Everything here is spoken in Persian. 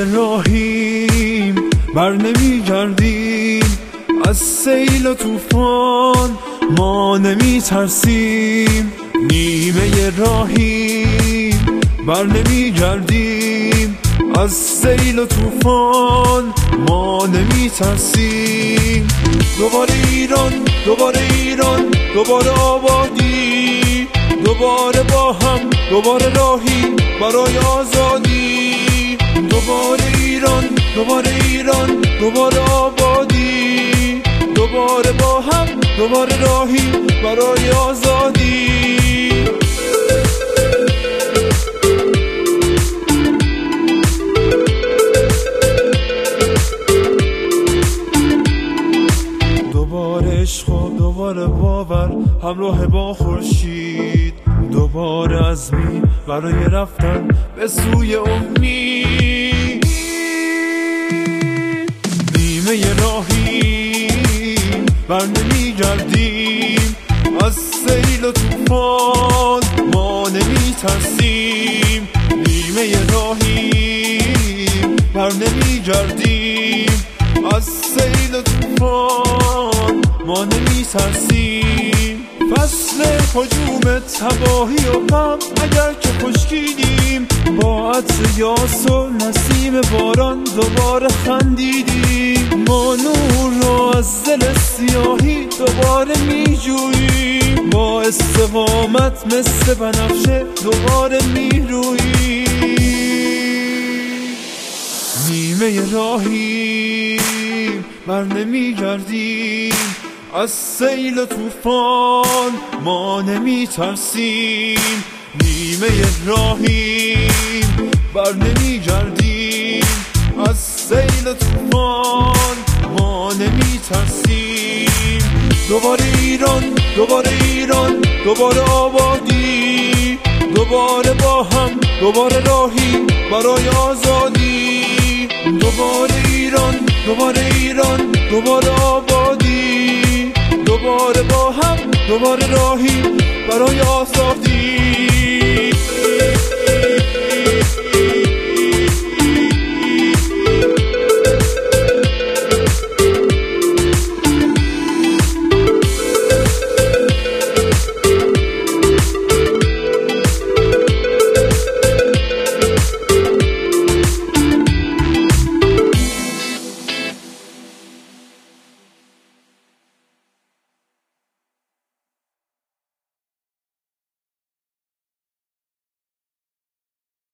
راهیم بر نمیگردیم، از سیل و طوفان ما نمی ترسیم. نیمه راهیم بر نمیگردیم، از سیل و طوفان ما نمی ترسیم. دوباره ایران، دوباره ایران، دوباره آبادی، دوباره با هم، دوباره راهی برای آزادی. دوباره ایران، دوباره ایران، دوباره آبادی، دوباره با هم، دوباره راهی برای آزادی. دوباره عشق و دوباره باور همراه با خورشید، دوباره عزمی برای رفتن به سوی امید. نیمه راهی بر نمیگردیم، از سیل و طوفان ما نمی ترسیم. نیمه راهی بر نمیگردیم، از سیل و طوفان ما نمی ترسیم. فصل هجوم تباهی و غم اگر که خشکیدیم، با عطر یاس و نسیم باران دوباره خندیدیم. ما نور رو از دل سیاهی دوباره می جوییم، با استقامت مثل بنفشه دوباره می روییم. نیمه راهی بر نمی گردیم، از سیل و طوفان ما نمی ترسیم. نیمه راهیم بر نمی گردیم، از سیل و طوفان ما نمی ترسیم. دوباره ایران، دوباره ایران، دوباره آبادی، دوباره با هم، دوباره راهی برای آزادی. دوباره ایران، دوباره ایران، دوباره آبادی، دوباره با هم، دوباره راهی برای آزادی.